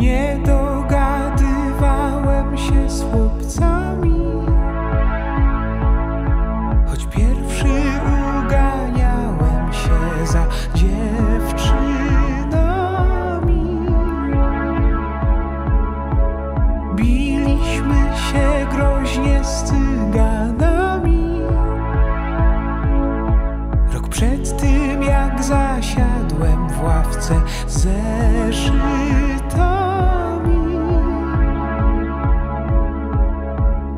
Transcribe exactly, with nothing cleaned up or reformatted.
Nie dogadywałem się z chłopcami, choć pierwszy uganiałem się za dziewczynami. Biliśmy się groźnie z cyganami.